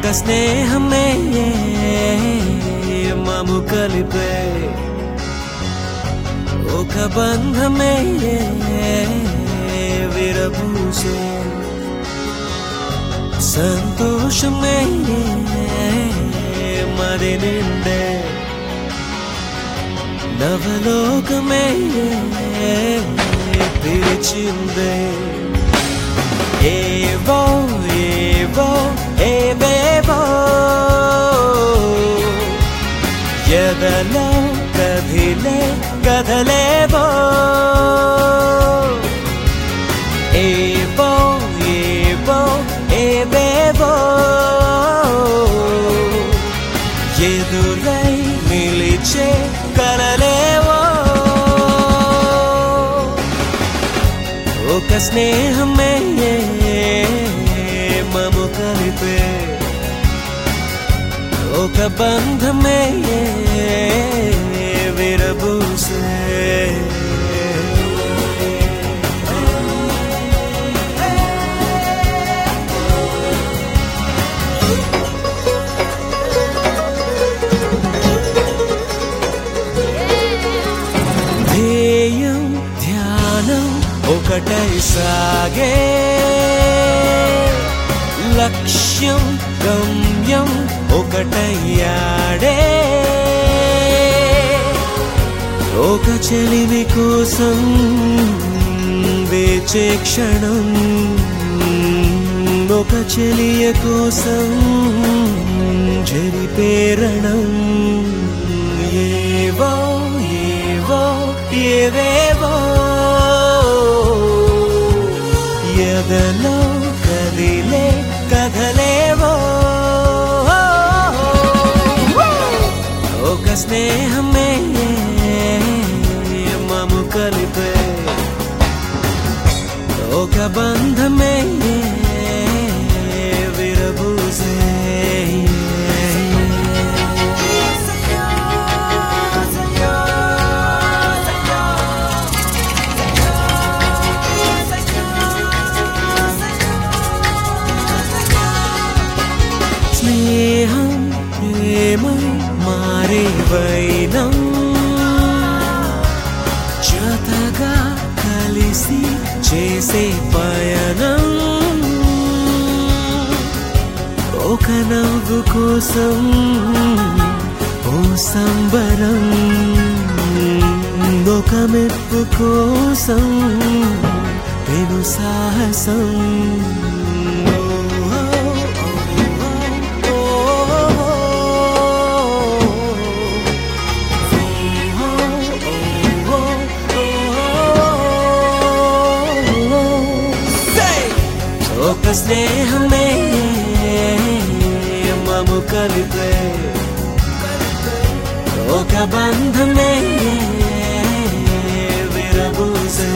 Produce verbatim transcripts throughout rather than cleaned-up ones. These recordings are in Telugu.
ఒక స్నేహమే మము కలిపే ఒక బంధమే విరబూసే సంతోషమే మరి నిండే నవలోకమే పిలిచిందే ఏవో ఏవో ఏవేవో ఎదలో కదిలే కదలేవో ఏవో ఏవో ఏవేవో ఎదురై నిలిచే కలలేవో ఒక స్నేహమే మము కలిపే ఒక బంధమే విరబూసే ధ్యేయం ధ్యానం ఒకటై సాగే లక్ష్యం గమ్యం ఒకటయ్యాడే ఒక చెలిమి కోసం వేచే క్షణం ఒక చెలియ కోసం జరిపేరణం ఏవో ఏవో ఏవేవో ఎదలో కదిలే కదలేవో ఒక స్నేహమే మము కలిపే ఒక బంధమే విరబూసే స్నేహం ప్రేమై మారే వైనం జతగా కలిసి చేసే పయనం ఒక నవ్వు కోసం ఓ సంబరం ఒక మెప్పు కోసం పెను సాహసం ఒక స్నేహమే మము కలిపే ఒక బంధమే విరబూసే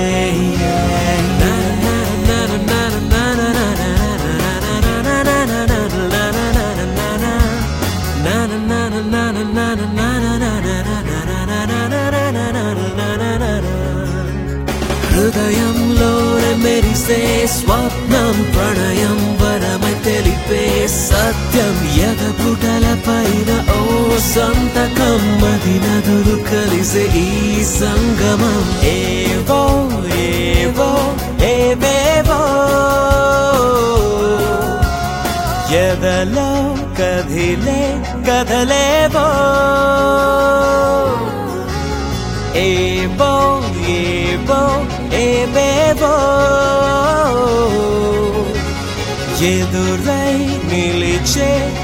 హృదయంలోనే మెరిసే స్వప్నం ప్రణయం వరమై తెలిపే సత్యం ఎదపుటల పైన ఓ సంతకం మది నదులు కలిసే ఈ సంగమం ఏవో ఏవో ఏవేవో ఎదలో కదిలే కదలేవో ఏవో ఏవో ఏవేవో ఎదురై నిలిచే